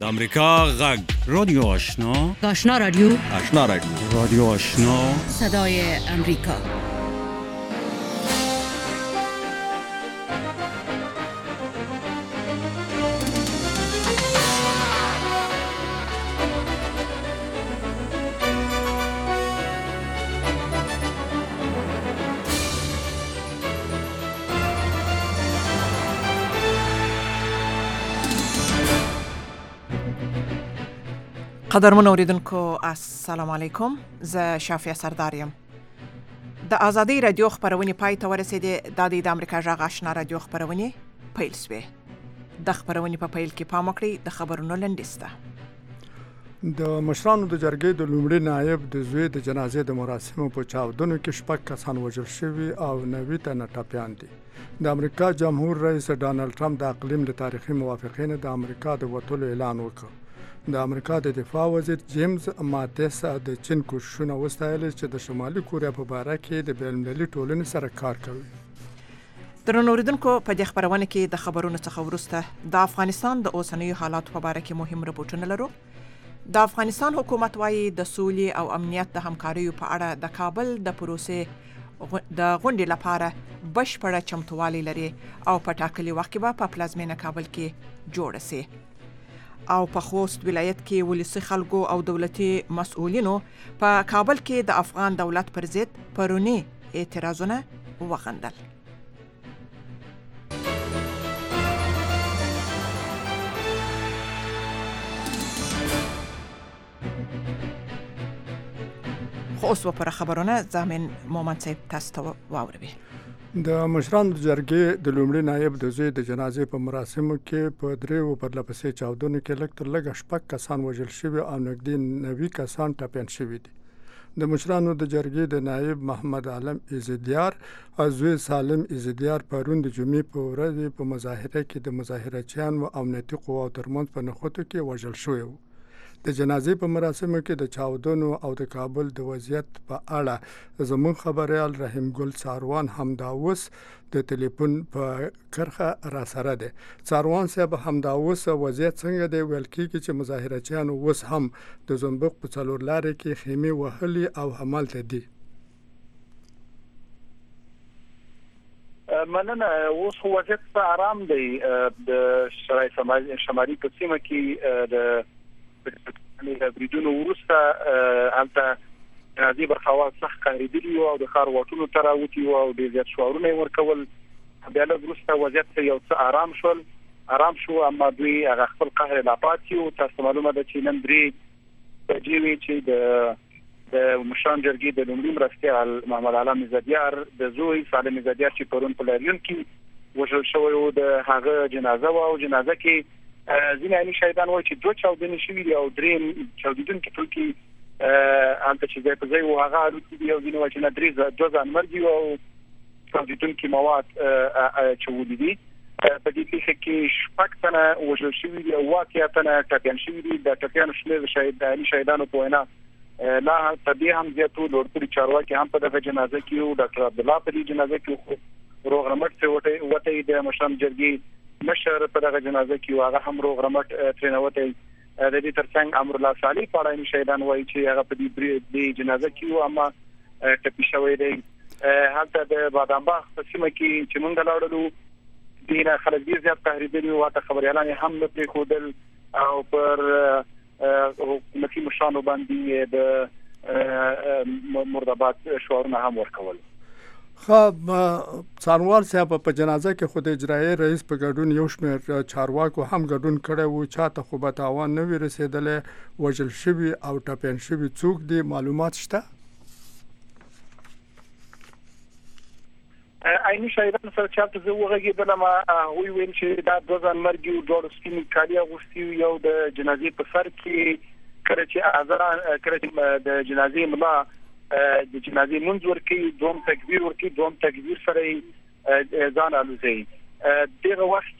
امریکا غږ رادیو آشنا رادیو رادیو آشنا صدای امریکا. قدرمن اوریدونکو السلام علیکم. زه شافیه سرداریم. د آزادۍ رادیو خبرونه پای ته ورسېدې. د امریکا غږ آشنا رادیو خبرونه پیل شوې. د خبرونه په پیل کې پام وکړئ د خبرونو لنډیسته. د مشرانو د جرګې د لومړي نایب د زوی د جنازې د مراسمو په چاودنو کې 6 کسان وژل شوي او 90 تنه ټپیان دي. د امریکا جمهور رئیس ډانلډ ټرمپ د اقلیم د تاریخي موافقینو د امریکا د وټولو اعلان وکړ. د امریکا د دفاع وزیر جیمز ماتیس د چین کوششونه وستایل چې د شمالي کوریا په باره کې د بین‌المللي ټولنې سره کار کوي. درنو اوریدونکو په دې خبرونه کې د خبرونو څخه وروسته د افغانستان د اوسنیو حالاتو په باره کې مهم رپورټونه لرو. د افغانستان حکومت وايي د سولې او امنیت د همکاریو په اړه د کابل د پروسې د غونډې لپاره بشپړه چمتووالی لري او په ټاکلي وخت کې به په پلازمینه کابل کې جوړ شي. او په خوست ولایت کې ولسی خلکو او دولتي مسؤلینو په کابل کې د افغان دولت پر ضد پرونی اعتراضونه وغندل. خو اوس پر خبرونه زمين مومن صاحب تاسو ته واوروي. د مشرانو د جرګې د لومړي نایب د زوی د جنازې په مراسمو کې په دریو پرلپسې چاودنو کې لږ تر لږه 6 کسان وژل شوي او نږدې 90 کسان ټپیان شوي دي. د مشرانو د جرګې د نایب محمد عالم ایزدیار او زوی سالم ایزدیار پرون د جمعې په ورځ په مظاهره کې د مظاهرچیانو او امنیتي قواو ترمنځ په نښتو کې وژل شوي وو. د جنازې په مراسمو کې د چاودنو او د کابل د وضعیت په اړه زموږ خبريال رحیم ګل څاروان همدا اوس د ټلیفون په کرخه را سره ده. څاروان صاحب همدا اوس وضعیت څنګه دی؟ ویل کېږي چې مظاهرچیان اوس هم د زنبق په څلور لارې کې خیمې وهلي او همالته دي. مننه. اوس وضعیت په آرام دی. د شمالي په سیمه کې د بریدونو وروسته هلته نازي برخواست سخت کاریدلی او د خار واټونو تراوتی او د زیات شعارونه ورکول. بیا له وروسته وضعیت یو څه آرام شو اما دوی هغه خپل قهر لا پاتې او تاسو معلومه ده چې نن درې بجې چې د مشران جرګې د لومړي مرستیال محمد علم زدیار د زوی سالم زدیار چې پرون په لاریون کې وژل شوی او د هغه جنازه او جنازه کې ځینې عیني شهیدان وایي چې 2 چاودنې شوي دي او 3 چاودیدونکي ټولکي هلته چې ځای په ځای و هغه الوتي دي او ځینې وایي چې نه 2 ځانمرګي او چاودیدونکي مواد چولي دي. په دې پیښه کې 6 تنه وژل شوي دي او 8 تنه ټپیان شوي دي. د ټپیانو شمېر عیني شهیدانو په وینا لا تدې هم زیاتو لوړپوړي چارواکي هم په دغه جنازه کې او ډاکټر عبدالله په دې جنازه کې روغ رمټ څه وته د مشران جرګې مشر په دغه جنازه کې هغه هم روغ رمټ ترنوته د دې ترڅنګ امر الله صالح په اړه شهیدان وایي چې هغه په دې جنازه کې اما ټپي شوی دی. هلته د بادامباغ په سیمه کې چې موږ لاړو دینه خلک ډیر زیات تحریدلي او ته خبريالان هم نه پرې خودل او پر حکومتي مشرانو باندې د مرداباد شعارونه هم ورکول. خب څاروال صاحب په جنازه کې خود اجرایي رئیس په ګډون یو شمېر چارواکو هم ګډون کړی وو. چاته خو به تاوان نه وي رسېدلی. وژل شوي او ټپیان شوي څوک دي؟ معلومات شته؟ عیني شهیدان سره چاته زه وغږېدلم هغوی ویل چې دا 2 ځانمرګي او 2 سپینې کالي اغوستي یو د جنازې په سر کې کله چې د جنازې ملا د جنازې منځ ورکی دوم تکبیر ورکی دوم تکبیر سره ځان الوزي. دغه وخت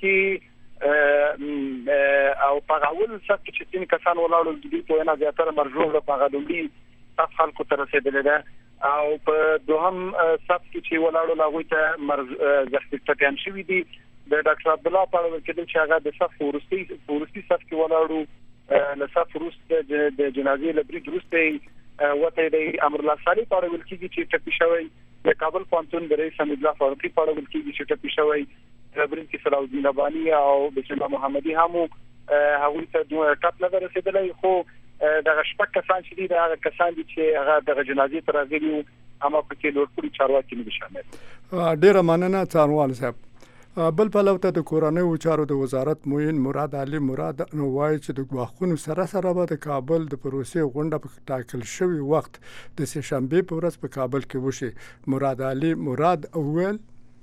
کې او په اول صف کې چې 3 کسان ولاړل د دې په وینا زیاتره مرجوع په غلومبي صف خلکو ته رسیدل ده او په دوهم صف کې چې ولاړل هغه ته زخمي ټپیان شوي دي. د ډاکټر عبدالله په اړه کې چې هغه د صف ورستي صف کې ولاړو لصف روس د جنازې لبري درسته وته د امر الله صالح په اړه ولکې چې ټپي شوی د کابل پانتون د رئیس حمید الله فاروقي په اړه ولکې چې ټپي شوی برین کې صلاح الدین ابانی او بسم الله محمدي هم هغه ته ټاپ نه رسیدلې خو د شپږ کسان چې دي دا کسان دي چې هغه د جنازې تر راغلي اما په کې نور پوری چارواکي نه شامل. ډیره مننه څارنوال صاحب. بل پلو ته د کورنۍ چارو د وزارت معین مراد علي مراد نو وایي چې د غواخونو سره به د کابل د پروسې غونډه په ټاکل شوی وخت د سه شنبه په ورځ په کابل کې وشي. مراد علي مراد اول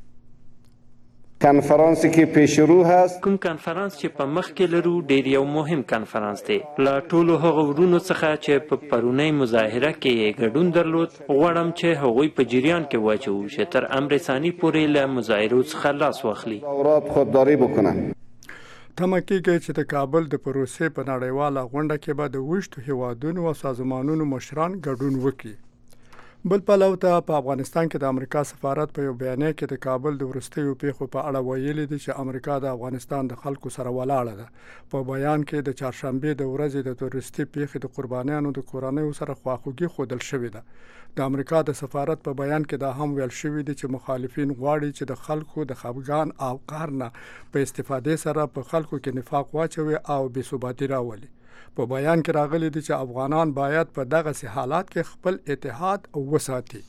کنفرانس کې پیش رو هست. کوم کنفرانس چې په مخ کې لرو ډیر یو مهم کنفرانس دی. لا ټولو هغه ورونو څخه چې په پرونی مظاهره کې ګډون درلود غواړم چې هغوی په جریان کې واچو چې تر امر ثاني پورې له مظاهرو څخه لاس واخلي. اورات خودداری بکنن. تمه کېږي چې د کابل د پروسې په نړیواله غونډه کې به د وشتو هیوادونو او سازمانونو مشران ګډون وکړي. بل پلو ته په افغانستان کې د امریکا سفارت په یو بیان کې د کابل د وروستیو پیښو په اړه ویلي دي چې امریکا د افغانستان د خلکو سره ولاړه ده. په بیان کې د چهارشنبه د ورځې د تروریستي پیښې د قربانیانو د کورنیو سره خواخوږي ښودل شوې ده. د امریکا د سفارت په بیان کې دا هم ویل شوی دی چې مخالفین غواړي چې د خلکو د خفګان او قهر نه په استفادې سره په خلکو کې نفاق واچوي او بې ثباتي راولي. په بیان کې راغلي دي چې افغانان باید په دغه سي حالات کې خپل اتحاد وساتي.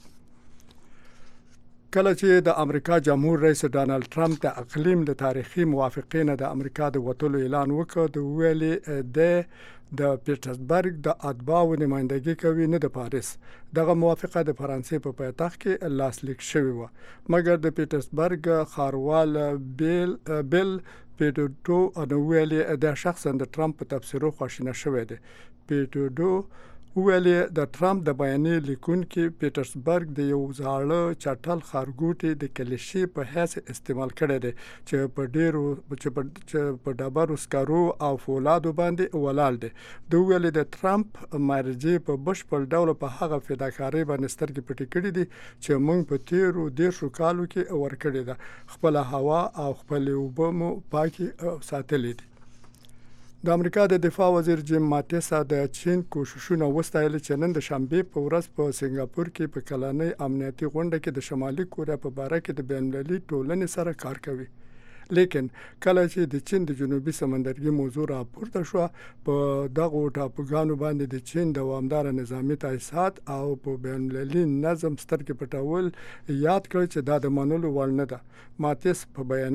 کله چې د امریکا جمهور رئیس ډانلډ ټرمپ د اقلیم د تاریخي موافقینو د امریکا د وټولو اعلان وکړ د ویلي د پیټرزبرګ د اتباعو نمائندګي کوي نه د پاریس. دغه موافقه د فرانسې په پایتخت کې لاسلیک شوې و مګر د پیټرزبرګ ښاروال بیل پیټوډو انویلی د شخصا د ټرمپ په تفسیرو خواشینه شوې ده. پیټوډو ویلي د ټرمپ د بیانیې لیکونکي پیټرزبرګ د یو زاړه چټل خارګوټي د کلیشې په حیث استعمال کړی دی چې په ډیرو چې په ډبرو سکرو او فولادو باندې ولاړ دی. د ویلي د ټرمپ مرجع په بشپړ ډول په هغه فداکارۍ باندې سترګې پټې کړې دي چې موږ په تیرو 10 کالو کې ورکړې ده. خپل هوا او خپل اوبه مو پاکي ساتلې دي. د امریکا د دفاع وزیر جیم ماتیس د چین کوششونه وستایل چې نن د شنبه په ورځ په سنگاپور کې په کلانۍ امنیتي غونډه کې د شمالي کوریا په باره کې د بین‌المللي ټولنې سره کار کوي. لیکن کله چې د چین د جنوبي سمندرګي موضوع راپورته شو په دغه ټاپوګانو باندې د چین دوامدار نظامی تاسیسات او په بین‌المللي نظم سترګې پټول یاد کړ چې دا د منلو وړ نه ده. ماتیس په بیان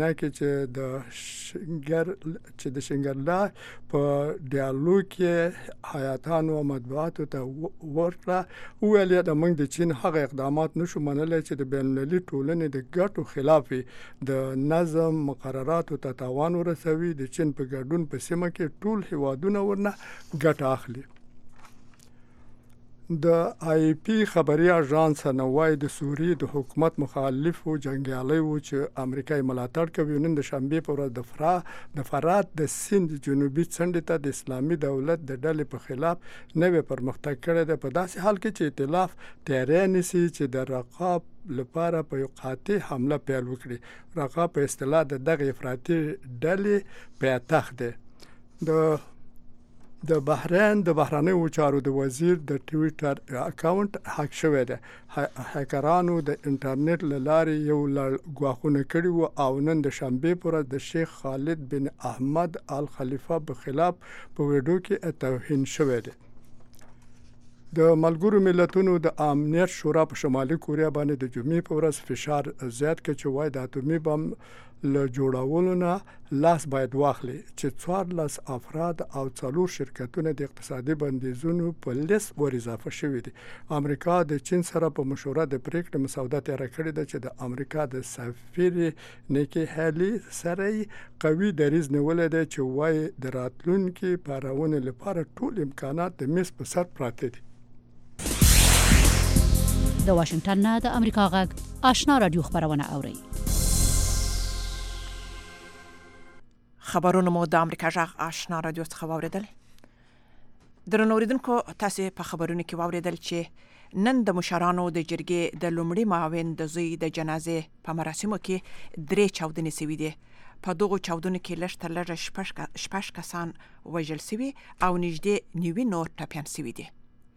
کې چې د شنګرلا په ډیالوګ کې حیاتانو مطبوعاتو ته ورکړه ویل د موږ د چین هغه اقدامات نشو منلای چې د بین‌المللي ټولنې د ګټو خلاف د نظم مقرراتو ته تاوان ورسوي. د چین په ګډون په سیمه کې ټول هیوادونه ورنه ګټه اخلي. د آی پی خبري اژانس نوای د سوریې د حکومت مخالفو جنگیالي و چې امریکای ملاتړ کوي نن د شنبه په ورځ د فرات د سند جنوبي څنډې ته د اسلامي دولت د ډلې په خلاف نوې پرمختګ کړی دی په داسې حال کې چې ائتلاف تیاری نیسي چې د رقاب لپاره په یو قاطع حمله پیل وکړي. رقاب په اصطلاح دغه افراطي ډلې پایتخت دی. د بحرین د بهرنیو چارو د وزیر د ټویټر اکاونټ هک شوی دی. هکرانو د انټرنیټ لارې یو غواخونه کړی و او نن د شنبه پر د شیخ خالد بن احمد آل خلیفه په خلاف په ویډیو کې توهین شوی دی. د ملګرو ملتونو د امنیت شورا په شمالي کوریا باندې د جمعې په ورځ فشار زیات کړ چې وایي د اتومي بم له جوړولو نه لاس باید واخلي چې 14 افراد او 4 شرکتونه د اقتصادي بندیزونو په لیست ور اضافه شوي دي. امریکا د چین سره په مشوره د پریکړې مسوده تیار کړې ده چې د امریکا د سفیر نیکی هالی سره قوي دریځ نیولې ده چې وایي د راتلونکي پارونې لپاره ټول امکانات د میز په سر پراته دي. د واشنگټن نه د امریکا غږ آشنا رادیو خبرونه اوري. خبرونه مو د امریکا غږ آشنا رادیو څخه واوریدل. درنو اوریدونکو تاسو په خبرونه کې واوریدل چې نن د مشرانو د جرګې د لومړي معاون د زوی د جنازې په مراسمو کې 3 چاودنې شوې دي په دغو چاودنو کې لږ تر لږه 6 کسان وژل شوي او نږدې 90 نور ټپیان شوي دي.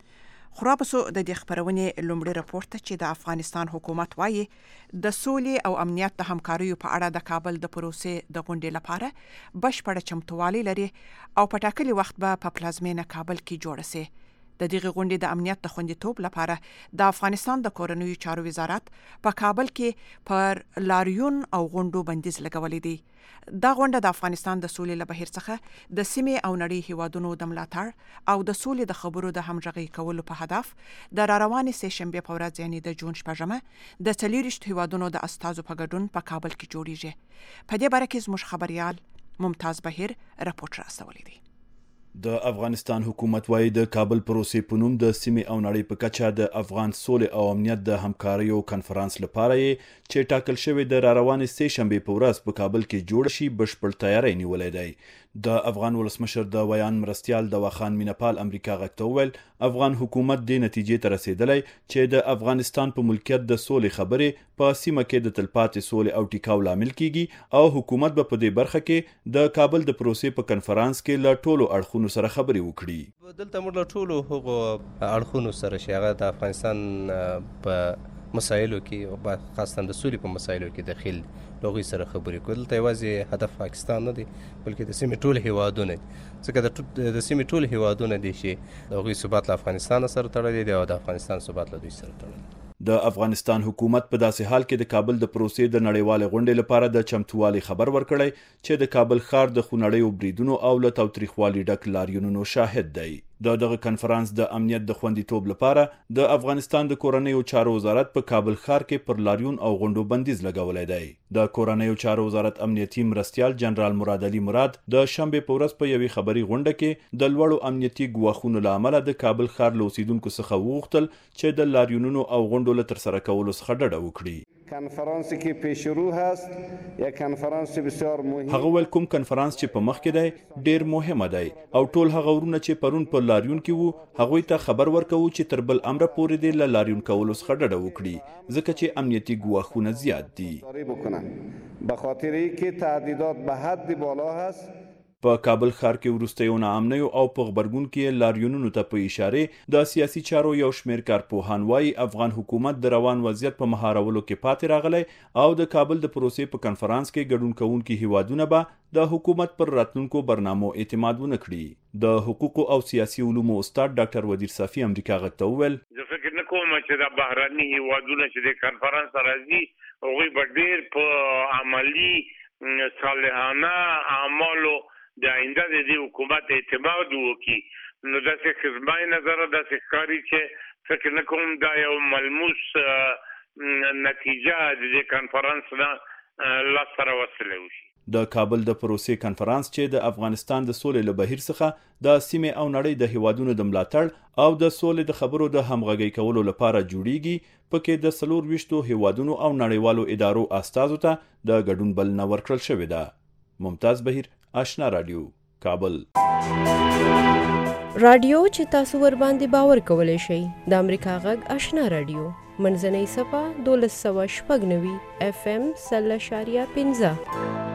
خرابسو د دې خبرونې لومړی راپورټ ته چې د افغانستان حکومت وایي د سولې او امنیت د همکاریو په اړه د کابل د پروسې د غونډې لپاره بشپړه چمتووالی لري او په ټاکلي وخت به په پلازمینه کابل کې جوړه شي. د دغه غونډې د امنیت د خوندیتوب لپاره د افغانستان د کورنیو چارو وزارت په کابل کې پر لاریون او غونډو بندیز لګولې دی. دا غونډه د افغانستان د سولې له بهیر څخه د سیمې او نړۍ هیوادونو د ملاتړ او د سولې د خبرو د همغږۍ کولو په هدف د راروانې سه شنبې په ورځ یعنې د جون 6 د 40 هیوادونو د استازو په ګډون په کابل کې جوړیږي. په دې باره کې زموږ خبريال ممتاز بهیر راپورټ راستولی دی. د افغانستان حکومت وايي د کابل پروسې په نوم د سیمې او نړۍ په کچه د افغان سولې او امنیت د همکاریو کنفرانس لپاره چې ټاکل شوی د راروانې سه شنبې په ورځ په کابل کې جوړ شي بشپړ تیاری نیولې دی. د افغان ولسمشر د ویان مرستیال د واخان مینپال امریکا غږ ته وویل افغان حکومت د نتیجې ته رسیدلی چې د افغانستان په ملکیت د سولې خبرې په سیمه کې د تلپاتې سولې او ټیکاو لامل کیږي او حکومت به په دې برخه کې د کابل د پروسې په کنفرانس کې له ټولو اړخونو سره خبرې وکړي. دلته موږ له ټولو هغو اړخونو سره چې هغه د افغانستان په مسایلو کې او خاصه د سولې په مسایلو کې داخل لغوی سره خبرې کوي. دلته یوازې هدف پاکستان نه دی بلکې د سیمې ټول هیوادونه دي ځکه د سیمې ټول هیوادونه دي چې لغوی ثبات له افغانستان سره تړلی دی او د افغانستان ثبات له دوی سره تړلی دی. د افغانستان حکومت په داسې حال کې د کابل د پروسې د نړیوالې غونډې لپاره د چمتووالي خبر ورکړی چې د کابل ښار د خونړیو بریدونو او له تاوتریخوالي ډک لاریونونو شاهد دی. دغه کنفرانس د امنیت د خوندیتوب لپاره د افغانستان د کورنیو چارو وزارت په کابل ښار کې پر لاریون او غونډو بندیز لګولی دی. د کورنیو چارو وزارت امنیتي مرستیال جنرال مراد علي مراد د شنبې په ورځ په یوې خبري غونډه کې د لوړو امنیتي ګواښونو له امله د کابل ښار له اوسیدونکو څخه وغوښتل چې د لاریونونو او غونډو له ترسره کولو څخه ډډه وکړي. کنفرانسی که پیش رو هست یک کنفرانس بسیار مهم. هغه ویل کوم کنفرانس چې په مخ کې دی ډیر مهمه دی او ټول هغه ورونه چې پرون په لاریون کې وو هغوی ته خبر ورکوو چې تر بل امره پورې دی له لاریون کولو څخه ډډه وکړي ځکه چې امنیتي ګواښونه زیات دي. به خاطر اینکه تهدیدات به حد بالا هست. په کابل ښار کې وروستیو ناامنیو او په غبرګون کې لاریونونو ته په اشاره د سیاسي چارو یو شمېر کارپوهان وایي افغان حکومت د روان وضعیت په مهارولو کې پاتې راغلی او د کابل د پروسې په کنفرانس کې ګډون کوونکي هیوادونه به د حکومت پر راتلونکو برنامو اعتماد ونه کړي. د حقوقو او سیاسي علومو استاد ډاکټر ودیر صافي امریکا غږ ته وویل زه فکر نه کوم چې د بهرني هیوادونه چې د کنفرانس راځي هغوی به ډېر په عملي صالحانه اعمالو د آینده د دې حکومت اعتماد وکړي. نو داسې خزمای نظر داسې ښکاري چې فکر نه کوم دا یو ملموس نتیجه د دې کنفرانس نه لاسته راوستلی وشي. د کابل د پروسې کنفرانس چې د افغانستان د سولې له بهیر څخه د سیمې او نړۍ د هیوادونو د ملاتړ او د سولې د خبرو د همغږۍ کولو لپاره جوړیږي پکې د 24 هیوادونو او نړیوالو ادارو استازو ته د ګډون بلنه ورکړل شوې ده. ممتاز بهیر آشنا رادیو کابل. رادیو چې تاسو ور باندې باور کولای شئ د امریکا غږ آشنا رادیو منځنۍ صفه 1296 FM 0.15.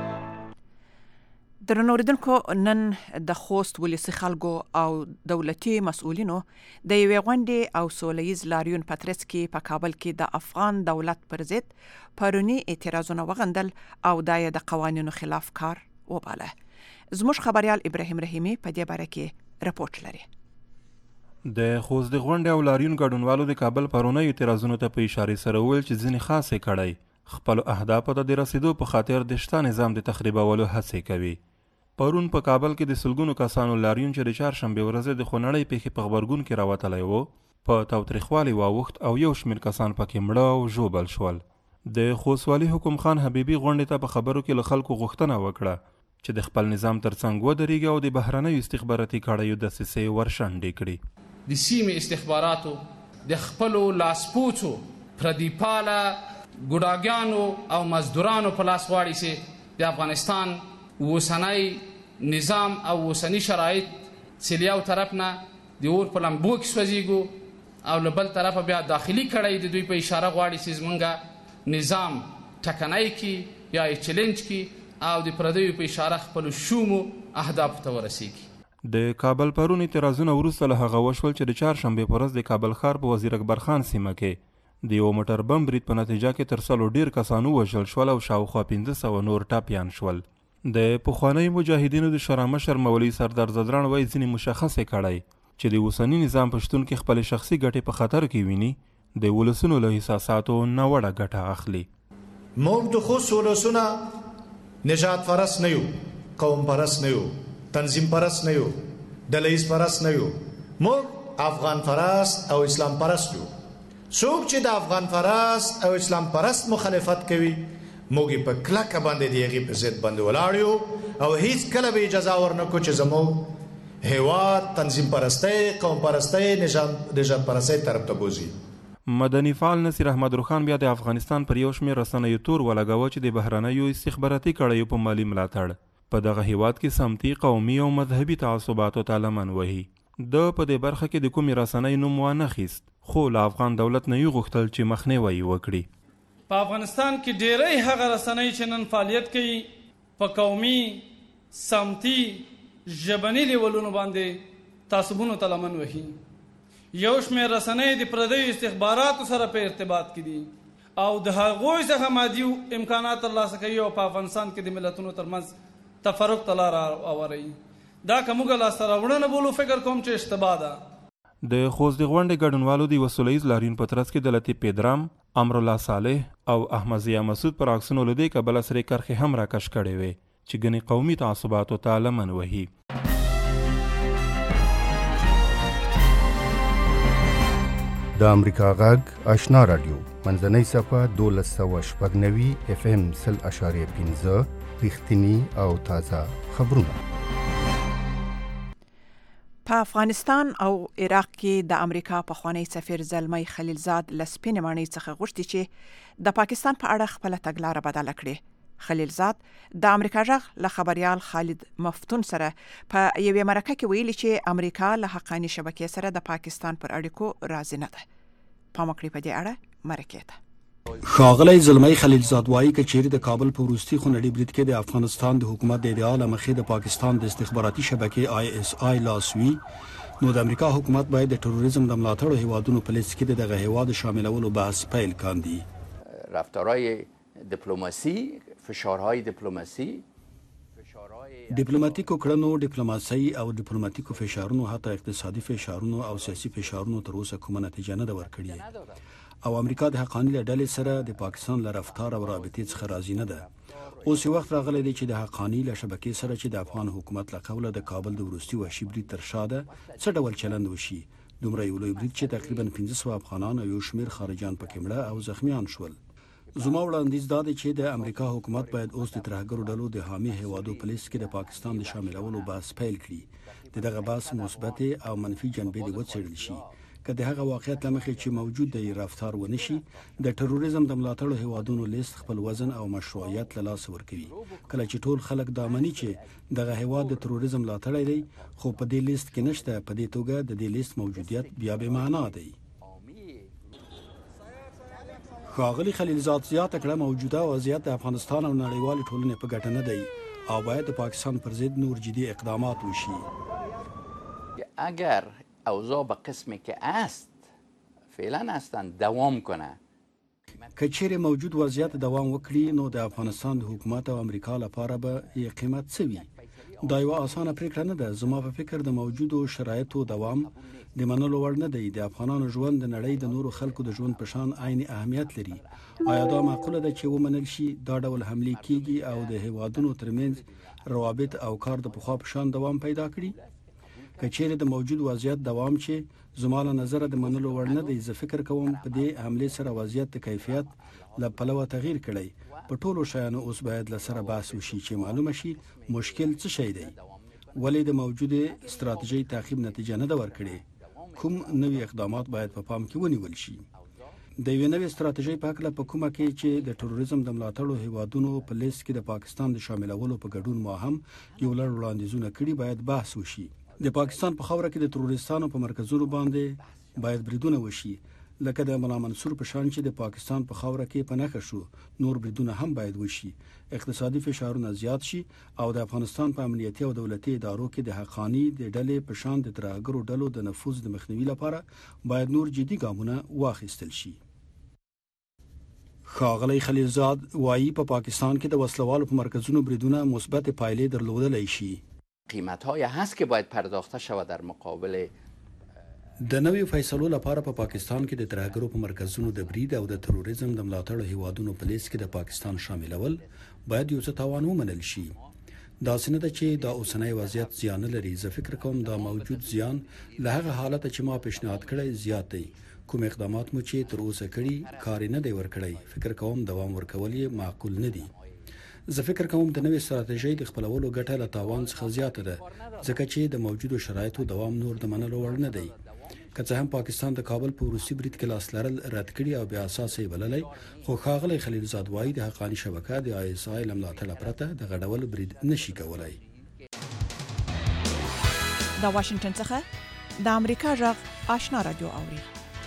درنو اوریدونکو نن د خوست ولسي خلکو او دولتي مسؤلینو د یوې غونډې او سولیز لاریون په ترڅ کې په کابل کې د افغان دولت پر ضد پرونی اعتراضونه وغندل او دا د قوانینو خلاف کار وباله. زموږ خبريال ابراهیم رحیمی په دې باره کې راپورټ لري. د خوست د غونډې او لاریون ګډونوالو د کابل پرونی اعتراضونو ته په اشاره سره ویل چې ځینې خاصې کړی خپل اهدافو ته د رسیدو په خاطر د شته نظام د تخریبولو هڅې کوي. پرون په کابل کې د سلګونو کسانو لاریون چې د چهارشنبې ورځې د خونړۍ پیښې په غبرګون کې راوتلی و په تاوتریخوالي واوښت او یو شمېر کسان پکې مړه او ژوبل شول. د خوستوالي حکم خان حبیبي غونډې ته په خبرو کې له خلکو غوښتنه وکړه چې د خپل نظام ترڅنګ ودرېږي او د بهرنیو استخباراتي کړیو دسیسې ورشنډې کړي. د سیمې استخباراتو د خپلو لاسپوڅو پردیپاله ګوډاګیانو او مزدورانو په لاس غواړي چې د افغانستان اوسنی نظام او اوسنی شرایط چې یو طرف نه د اور په لمبو کې سوځېږو او له بل طرفه بیا داخلي کړی د دوی په اشاره غواړي چې زمونږ نظام ټکنی کړي یا یې چلنج کړي او د پردیو په اشاره خپل شومو اهداف ته ورسیږي. د کابل پرون اعتراضونه وروسته له هغه وشول چې د چهارشنبې په ورځ د کابل ښار په وزیر اکبر خان سیمه کې د یو موټر بم برید په نتیجه کې تر سلو ډیر کسان ووژل شول او شاوخوا 1500 نور ټاپیان شول. د پخوانیو مجاهدینو د شورامشر مولوي سردار زدران وایي ځینې مشخصې کړی چې د اوسني نظام په شتون کې خپل شخصي ګټې په خطر کې ویني د ولسونو له احساساتو ناوړه ګټه اخلي. موږ د خو ولسونه نجات پرست نه یو، قوم پرست نه یو، تنظیم پرست نه یو، ډلهیز پرست نه یو. موږ افغان پرست او اسلام پرست یو. څوک چې د افغان پرست او اسلام پرست مخالفت کوي موږ په کلکه باندې د هغې په ضد باندې ولاړ یو او هیڅ کله به اجازه ورنکړو چې زموږ هیواد تنظیم پرستی، قوم پرستی، نژاد پرستی طرف ته بوځي. مدني فعال نصیر احمد روخان بیا د افغانستان پر یو شمېر رسنیو تور ولګاوه چې د بهرنیو استخباراتي کړیو په مالي ملاتړ په دغه هیواد کې سمتي، قومي او مذهبي تعصباتو ته لمن وهي. د په دې برخه کې د کومې رسنۍ نوم وانخیست، خو له افغان دولت نه یې غوښتل چې مخنیوی وکړي. په افغانستان کې ډیری هغه رسنۍ چې نن فعالیت کوي په قومي، سمتي، ژبني لیولونو باندې تعصبونو ته لمن وهي. یو شمېر رسنۍ د پردیو استخباراتو سره په ارتباط کې دي او د هغوی څخه مادي امکانات ترلاسه کوي او په افغانستان کې د ملتونو ترمنځ تفرق ته لار هواروي. دا که موږ لاسته راوړنه بولو فکر کوم چې اشتباه ده. د خوزدې غونډې ګډونوالو د یوه سوله ییز لاریون په ترڅ کې د لطیف پیدرام، امرالله صالح او احمد ضیا مسعود پر عکسونو له دې کبله سرې کرښې هم راکش کړې وې چې ګنې قومي تعصباتو ته لمن وهي. د امریکا غږ آشنا رادیو منځنۍ صفحه 1290 FM 0.5 رښتینی او تازه خبرونه. په افغانستان او عراق کې د امریکا پخوانی سفیر زلمی خلیلزاد له سپینې ماڼۍ څخه غوښتي چې د پاکستان په اړه خپله تګلاره بدله کړي. خلیلزاد د امریکا غږ له خبریال خالد مفتون سره په یوې مرکه کې ویلي چې امریکا له حقاني شبکې سره د پاکستان پر اړیکو راضي نه ده. پام وکړئ په دې اړه مرکې ته. ښاغلی زلمی خلیلزاد وایي که چیرې د کابل په وروستي خونړي برید کې د افغانستان د حکومت د ادعا له مخې د پاکستان د استخباراتي شبکې ISI لاس وي نو د امریکا حکومت باید د تروریزم د ملاتړو هیوادونو په لیست کې دغه هیواد شاملولو بحث پیل کاندي. رفتارهای دیپلماسی، فشارهای دیپلماسی، دیپلماتیکو کړنو، ډیپلوماسي او ډیپلوماتیکو فشارونو حتی اقتصادي فشارونو او سیاسي فشارونو تر اوسه کومه نتیجه نه ده ورکړې او امریکا د حقاني له ډلې سره د پاکستان له رفتار او رابطې څخه راضي نه ده. اوس یو وخت راغلی دی چې د حقاني له شبکې سره چې د افغان حکومت له قوله د کابل د وروستي وحشي برید تر شا ده څه ډول چلند وشي. دومره یو لوی برید چې تقریبا 1500 افغانان او یو شمېر خارجیان پکې مړه او زخمیان شول. زما وړاندیز دا دی چې د امریکا حکومت باید اوس د ترهګرو ډلو د حامي هیوادو په لیست کې د پاکستان د شاملولو بحث پیل کړي. د دغه بحث مثبت او منفي جنبې دې وڅېړل شي. که د هغه واقعیت له مخې چې موجود دی رفتار ونه شي د تروریزم د ملاتړو هیوادونو لیست خپل وزن او مشروعیت له لاسه ورکوي. کله چې ټول خلک دا مني چې دغه هیواد د تروریزم ملاتړی دی خو په دې لیست کې نشته، په دې توګه د دې لیست موجودیت بیا بې معنا دی. ښاغلي خلیلزاد زیاته کړه موجوده وضعیت د افغانستان او نړیوالې ټولنې په ګټه نه دی او باید د پاکستان پر ضد نور جدي اقدامات وشي. اگر اوضاع به قسمی که است فعلا هستند دوام کنه. که چیرې موجود وضعیت دوام وکړي نو د افغانستان د حکومت او امریکا لپاره به یې قیمت څه وي؟ دا یوه اسانه پریکړه نه ده. زما په فکر د موجودو شرایطو دوام د منلو وړ نه دی. د افغانانو ژوند د نړۍ د نورو خلکو د ژوند په شان عین اهمیت لري. آیا دا معقوله ده چې ومنل شي دا ډول حملې کیږي او د هیوادونو ترمنځ روابط او کار د پخوا په شان دوام پیدا کړي؟ که چیرې د موجود وضعیت دوام چې زما له نظره د منلو وړ نه دی، زه فکر کوم په دې حملې سره وضعیت د کیفیت له پلوه تغییر کړی. په ټولو شیانو اوس باید له سره بحث وشي چې معلومه شي مشکل څه شی دی. ولې د موجودې ستراتیژۍ تعقیب نتیجه نه ده ورکړې؟ کوم نوي اقدامات باید په پام کې ونیول شي؟ د یوې نوې ستراتیژۍ په هکله په کومه کې چې د تروریزم د ملاتړو هیوادونو په لیست کې د پاکستان د شاملولو په ګډون ما هم یو لړ وړاندیزونه کړي باید بحث وشي. د پاکستان په خاوره کې د تروریستانو په مرکزونو باندې باید بریدونه وشي. لکه د مولا منصور په شان چې د پاکستان په خاوره کې پنهخه شو. نور بریدونه هم باید وشي، اقتصادي فشارونه زیات شي او د افغانستان په امنیتي او دولتي ادارو کې د حقانی د ډلې په شان د ترهګرو ډلو د نفوذ د مخنیوي لپاره باید نور جدي ګامونه واخیستل شي. ښاغلی خلیلزاد وایي په پاکستان کې د وسلوالو په مرکزونو بریدونه مثبت پایلې درلودلی شي. قیمت‌های هست که باید پرداخته شود در مقابل د نویو فیصلو لپاره په پاکستان کې د ترهګرو په مرکزونو د برید او د تروریزم د ملاتړ هیوادونو په لیست کې د پاکستان شاملول باید یو څه تاوان ومنل شي. داسې نه ده چې دا اوسنی وضعیت زیان نه لري. زه فکر کوم دا موجود زیان له هغه حالته چې ما پیشنهاد کړی زیات دی. کوم اقدامات مو چې تر اوسه کړي کار نه دی ورکړی. فکر کوم دوام ورکول یې معقول نه دي. زه فکر کوم د نوې ستراتیژۍ د خپلولو ګټه له تاوان څخه زیاته ده، ځکه چې د موجودو شرایطو دوام نور د منلو وړ نه دی. که څه هم پاکستان د کابل په روسي برید کې لاس لرل رد کړي او بیا اساس یې بللی، خو ښاغلی خلیلزاد وایي د حقاني شبکه د ISI له ملاتړه پرته د غډول برید نشي کولی. د واشنگټن څخه د امریکا غږ آشنا رادیو اوري.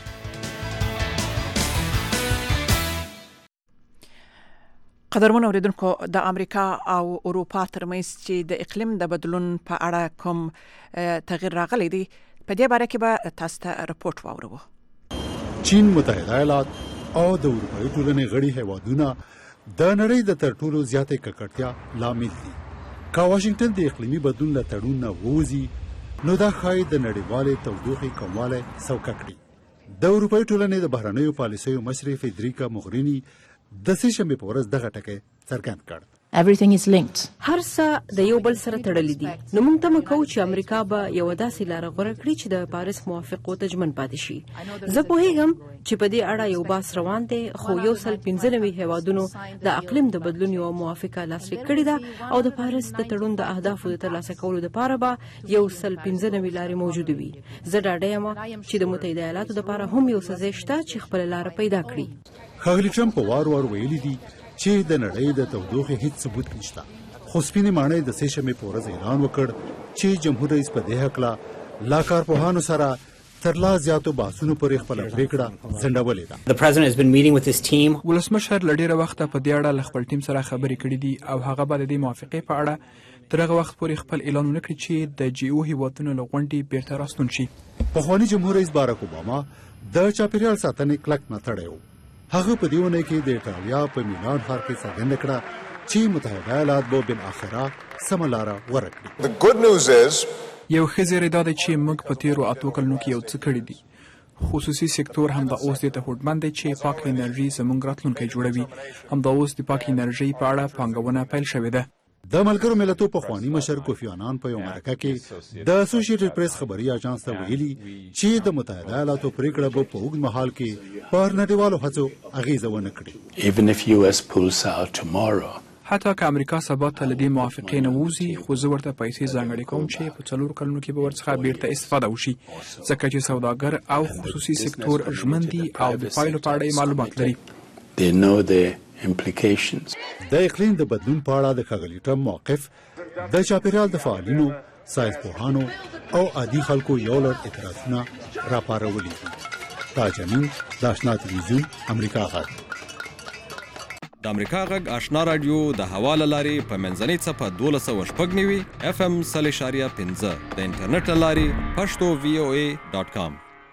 قدرمن اوریدونکو، د امریکا او اروپا ترمنځ چې د اقلیم د بدلون په اړه کوم تغییر راغلی دی، په دې باره کې به تاسو ته راپورټ واورو. چین، متحده ایالات او د اروپایي ټولنې غړي هیوادونه د نړۍ د تر ټولو زیاتې ککړتیا لامل دي. که واشنگټن د اقلیمي بدلون له تړون نه ووځي، نو دا ښایي د نړیوالې تودوخې کموالی سوکه کړي. د اروپایي ټولنې د بهرنیو پالیسیو مشرې فیدریکا موغریني د سې شنبې په ورځ دغه ټکی څرګند کړ. Everything is linked. هر څه د یو بل سره تړلي دي. نو موږ تمه کوو چې امریکا به یو داسې لاره غوره کړي چې د پاریس موافقو ته ژمن پاتې شي. زه پوهیږم چې په دې اړه یو بحث روان دی، خو 195 هیوادونو د اقلیم د بدلون یو موافقه لاسلیک کړې ده او د پاریس د تړون د اهدافو د ترلاسه کولو لپاره به 195 لارې موجوده وي. زه ډاډه یم چې د متحده ایالاتو لپاره هم یو څه شته چې خپل لار پیدا کړي. ښاغلي ټرمپ په وار ویلي دي چې د نړۍ د تودوخې هیڅ ثبوت نشته، خو سپینې ماڼۍ د سې شنبې په ورځ اعلان وکړ چې جمهور رئیس په دې هکله لا کارپوهانو سره تر لا زیاتو بحثونو پورې خپله پرېکړه ځنډولې ده. ولسمشر له ډېره وخته په دې اړه له خپل ټیم سره خبرې کړې دي او هغه به د دې موافقې په اړه تر هغه وخت پورې خپل اعلان ونه کړي چې د GO هیوادونو له غونډې بیرته راستون شي. پخواني جمهور رئیس باراک اوباما د چاپیریال ساتنې کلک ملاتړی و. هغه په دې ونې کې د ایټالیا په میلان ښار کې څرګنده کړه چې متحده ایالات به بالاخره سمه لاره غوره کړي. یو ښه زیری دا دی چې موږ په تیرو 8 کلونو کې یو څه کړي دي. خصوصي سکتور هم د اوس د هوډمند دی چې پاک انرژي زموږ راتلونکی جوړوي. هم د اوس د پاک انرژي په اړه پانګونه پیل شوې ده. د ملګرو ملتونو پخوانی مشر کوفی عنان په یو مرکه کې د اسوسییټډ پریس خبري اژانس ته ویلي چې د متحده ایالاتو پریکړه به په اوږد مهال کې پر نړیوالو هڅو اغیزه ونه کړي. حتی که امریکا سبا ته له دې موافقې نه ووځي، خو زه ورته پیسې ځانګړې کوم چې په 4 کلونو کې به ورڅخه بیرته استفاده وشي، ځکه چې سوداګر او خصوصي سکتور ژمن دي او د پایلو په اړه معلومات لري. د اقلیم د بدلون په اړه د ښاغلي ټرمپ موقف د چاپیریال د فعالینو، ساینسپوهانو او عادي خلکو یو لړ اعتراضونه راپارولي دي. تاج امین، د آشنا تلویزیون، امریکا غږ. د امریکا غږ آشنا رادیو د هوا له لارې په منځنۍ څپه 1290 FM 0.5 د انټرنیټ له لارې پښتو VOA.com.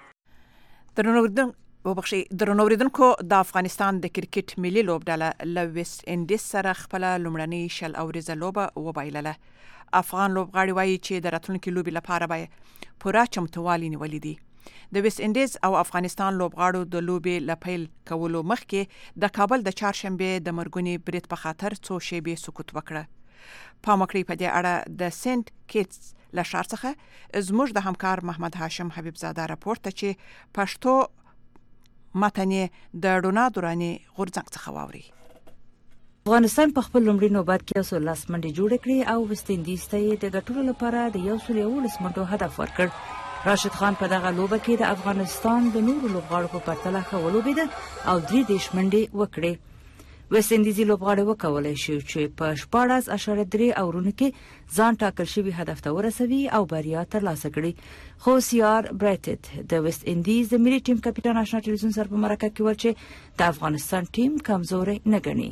درنو اوریدونکو، د افغانستان د کرکټ ملي لوبډله له ویسټ انډیز سره خپل لومړنۍ شل اوریزه لوبه وبایلله. افغان لوبغاړي وایي چې د راتلونکي لوبې لپاره به پوره چمتووالی نیولې دي. د ویسټ انډیز او افغانستان لوبغاړو د لوبې له پیل کولو مخکې د کابل د چهارشنبې د مرګوني برید په خاطر څو شیبې سکوت وکړه. پام وکړئ په دې اړه د سنت کیټس له ښار څخه زموږ د همکار محمد هاشم حبیب زاده راپورټ ته چې پښتو متنې د رونا دوراني غورځنګ څخه واوري. افغانستان په خپل لومړي نوبت کې 13 منډې جوړې کړې او ویسټ انډیز ته یې د ګټلو لپاره د 111 منډو هدف ورکړ. راشد خان په دغه لوبه کې د افغانستان د نورو لوبغاړو په پرتله ښه ولوبېده او 3 منډې وکړې. ویسټ اندیزي لوبغاړي وکولای شي چې په 14.3 اورونو کې ځان ټاکل شوی هدف ته ورسوي او بریا ترلاسه کړي. خو سیار برایټت د ویسټ اندیز د ملي ټیم کپټان آشنا ټلویزیون سره په مرکه کې ویل چې د افغانستان ټیم کمزوري نه ګڼي.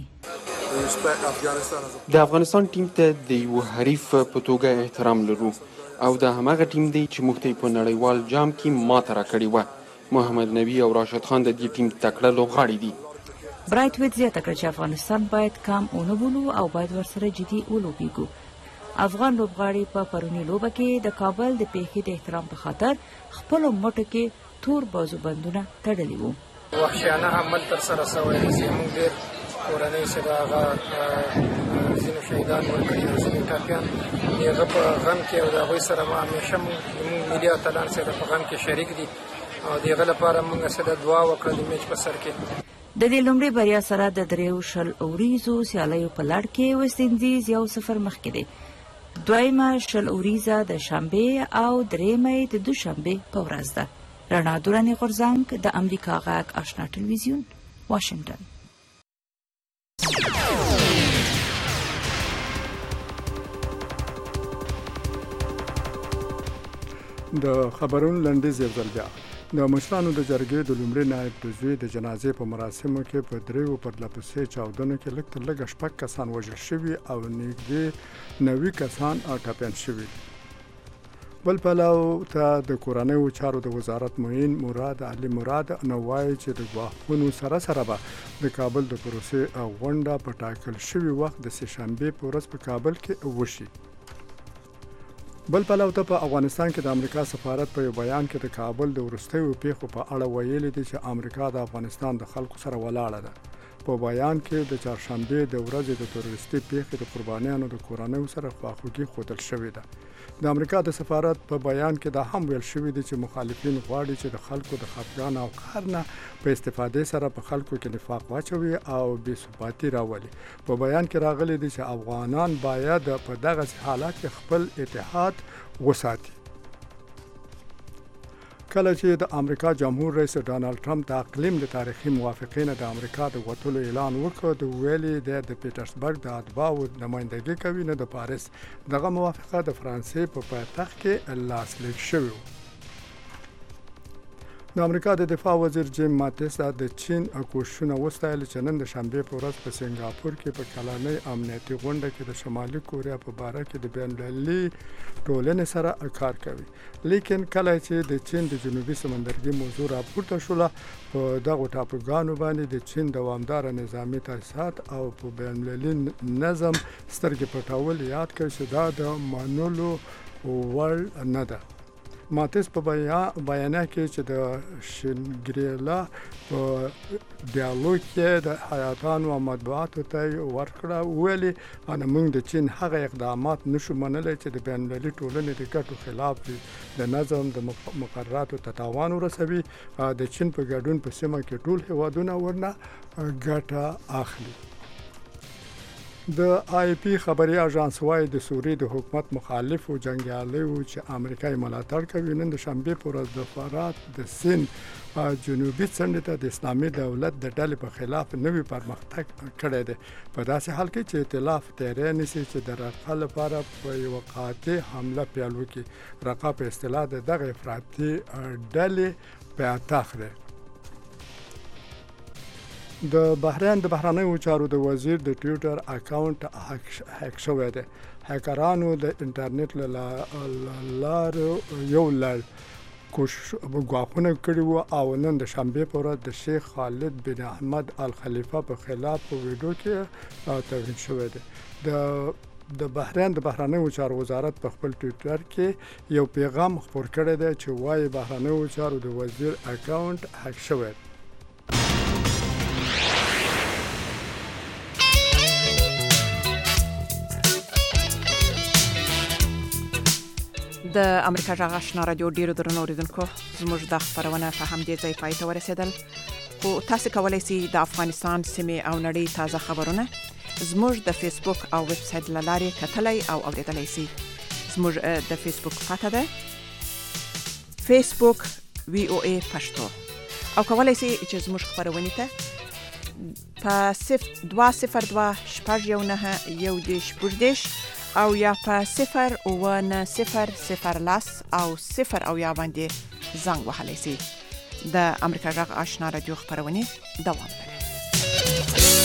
د افغانستان ټیم ته د یو حریف په توګه احترام لرو او د همغه ټیم دی چې موږ ته په نړیوال جام کې ماته راکړې وه. محمد نبی او راشد خان د دې ټیم تکړه لوبغاړي دي. برایټ ویټ زیاته کړه چې افغانستان باید کم ونه بولو او باید ورسره جدي ولوبېږو. افغان لوبغاړي په پرونی لوبه کې د کابل د پیښې د احترام په خاطر خپل موټو کې تور بازو بندونه تړلي وو. وحشیانه عمل تر سره شوی دی چې موږ ډېر کورنۍ چې د هغه ځینو شهیدان ورکړي او ځینې ټاپیان د هغه په غم کې او د هغوی سره به همیشه موږ ملي اتلان چې په غم کې شریک دي او د هغه لپاره موږ څه د دعا وکړه د میچ په سر کې. د دې لومړي بریا سره د 3 اوریزو سیالیو په لړ کې ویسټ اندیز 1-0 مخکې دی. دویمه 2 اوریزه د شنبه او دریمه د دوشنبه په ورځ ده. رڼا دوراني غورځنګ د امریکا غږ آشنا ټلویزیون واشنگټن. د خبرونو لنډیز یو ځل بیا. د مشرانو د جرګې د لومړي نایب د زوی د جنازې په مراسمو کې په 3 پرلهپسې چاودنو کې لږ تر لږه 6 کسان وژل شوي او نږدې 90 کسان ټپیان شوي. بل پلو ته د کورنیو چارو د وزارت معین مراد علي مراد نو وایي چې د ګواښونو سره سره به د کابل د پروسې غونډه په ټاکل شوي وخت د سهشنبې په ورځ په کابل کې وشي. بل پلو ته په افغانستان کې د امریکا سفارت په یو بیان کې د کابل د وروستیو پیښو په اړه ویلي دي چې امریکا د افغانستان د خلکو سره ولاړه ده. په بیان کې د چهارشنبې د ورځې د تروریستي پیښې د قربانیانو د کورنیو سره خواخوږي ښودل شوې ده. د امریکا د سفارت په بیان کې دا هم ویل شوی دی چې مخالفین غواړي چې د خلکو د خپګان او قهر نه په استفادې سره په خلکو کې نفاق واچوي او بې ثباتي راولي. په بیان کې راغلي دي چې افغانان باید په دغه حالات کې خپل اتحاد وساتي. کله چې د امریکا جمهور رئیس ډانلډ ټرمپ د اقلیم د تاریخي موافقین د امریکا د وټولو اعلان وکړ، د ویلي د پیټرسبرګ د اتباعو نمائندګي کوي، نه د پاریس. دغه موافقه د فرانسې په پایتخت کې لاسلیک شوې و. د امریکا د دفاع وزیر جیم ماتیس د چین کوښښونه وستایل چې نن د شنبې په ورځ په سنگاپور کې په کلنۍ امنیتي غونډه کې د شمالي کوریا په باره کې د بین‌المللي ټولنې سره کار کوي. لیکن کله چې د چین د جنوبي سمندرګي موضوع راپورته شوله، په دغو ټاپوګانو باندې د چین دوامداره نظامي تاسیسات او په بین‌المللي نظم سترګې پټول یاد کړي چې دا د منلو وړ نه ده. ماتیس په بیانیه کې چې د شنګریلا په ډیالوګ کې د حیاتانو او مطبوعاتو ته ورکړه، ویلي ان موږ د چین هغه اقدامات نشو منلی چې د بین‌المللي ټولنې د ګټو خلاف دي، د نظم د مقرراتو ته تاوان ورسوي. د چین په ګډون په سیمه کې ټول هیوادونه ورنه ګټه اخلي. د آی پی خبري اژانس وايي د سوریې د حکومت مخالفو جنګیالیو چې امریکای ملاتړ کوي نن د شنبې په ورځ د فرات د سیند جنوبي څنډې ته د اسلامي دولت د ډلې په خلاف نوی پرمختګ کړی دی، په داسې حال کې چې ائتلاف تیاری نیسي چې د رقه لپاره په یوه قاطع حمله پیل وکړي. رقه په اصطلاح د دغه افراطي ډلې پایتخت دی. د بحرین د بهرنیو چارو د وزیر د ټویټر اکاونټ هک شوی دی. هکرانو د انټرنیټ له لارې یو لړ ګواښونه کړي وو او نن د شنبې په ورځ د شیخ خالد بن احمد الخلیفه په خلاف په ویډیو کې توهین شوی دی. د بحرین د بهرنیو چارو وزارت په خپل ټویټر کې یو پیغام خپور کړی دی چې وايي بهرنیو چارو د وزیر اکاونټ هک شوی دی. د امریکا غږ آشنا رادیو ډیرو درنو اوریدونکو، زموږ د خبرونه په همدې ځای پای ته ورسېدل، خو تاسو کولی شئ د افغانستان سیمې او نړۍ تازه خبرونه زموږ د فیسبوک او ویب سایټ له لارې کتلی او اوریدلی شئ. زموږ د فیسبوک پته ده Facebook VOA پښتو، او کولی شئ چې زموږ خبرونه ته په 202 شپږ یو نه یو دیش پردیش او یا په 09000 لاس او 0 او یا باندې زنګ وهلی سي. د امریکا غږ آشنا رادیو خبرونه دوام لري.